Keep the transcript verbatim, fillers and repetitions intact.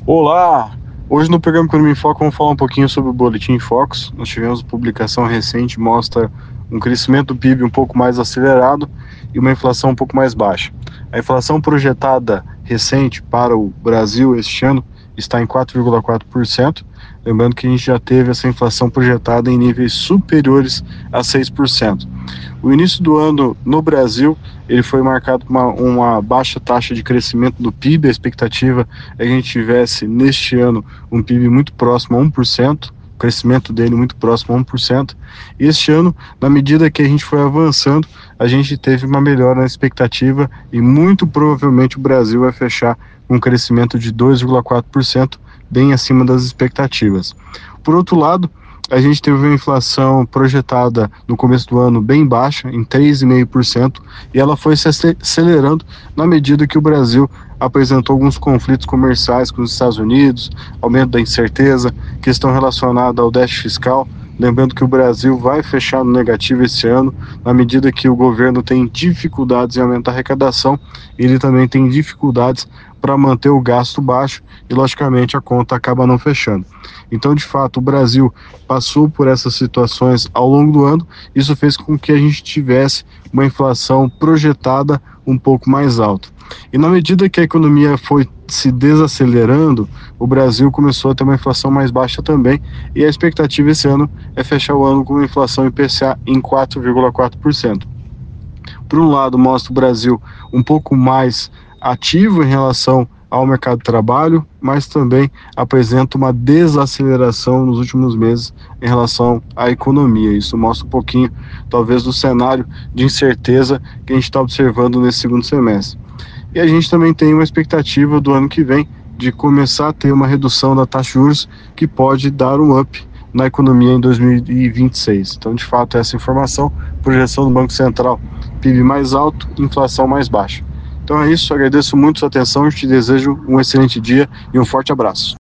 Olá! Hoje no programa Economia em Foco vamos falar um pouquinho sobre o Boletim Focus. Nós tivemos publicação recente, mostra um crescimento do P I B um pouco mais acelerado e uma inflação um pouco mais baixa. A inflação projetada recente para o Brasil este ano está em quatro vírgula quatro por cento, lembrando que a gente já teve essa inflação projetada em níveis superiores a seis por cento. O início do ano no Brasil ele foi marcado por uma, uma baixa taxa de crescimento do P I B. A expectativa é que a gente tivesse neste ano um P I B muito próximo a um por cento, o crescimento dele muito próximo a um por cento. E este ano, na medida que a gente foi avançando, a gente teve uma melhora na expectativa e muito provavelmente o Brasil vai fechar com um crescimento de dois vírgula quatro por cento, bem acima das expectativas. Por outro lado, a gente teve uma inflação projetada no começo do ano bem baixa, em três vírgula cinco por cento, e ela foi se acelerando na medida que o Brasil apresentou alguns conflitos comerciais com os Estados Unidos, aumento da incerteza, questão relacionada ao déficit fiscal. Lembrando que o Brasil vai fechar no negativo esse ano, na medida que o governo tem dificuldades em aumentar a arrecadação, ele também tem dificuldades para manter o gasto baixo e, logicamente, a conta acaba não fechando. Então, de fato, o Brasil passou por essas situações ao longo do ano. Isso fez com que a gente tivesse uma inflação projetada um pouco mais alta. E na medida que a economia foi se desacelerando, o Brasil começou a ter uma inflação mais baixa também, e a expectativa esse ano é fechar o ano com uma inflação I P C A em quatro vírgula quatro por cento. Por um lado, mostra o Brasil um pouco mais ativo em relação ao mercado de trabalho, mas também apresenta uma desaceleração nos últimos meses em relação à economia. Isso mostra um pouquinho, talvez, do cenário de incerteza que a gente está observando nesse segundo semestre. E a gente também tem uma expectativa do ano que vem de começar a ter uma redução da taxa de juros que pode dar um up na economia em dois mil e vinte e seis. Então, de fato, essa informação, projeção do Banco Central, P I B mais alto, inflação mais baixa. Então é isso, agradeço muito a sua atenção, te desejo um excelente dia e um forte abraço.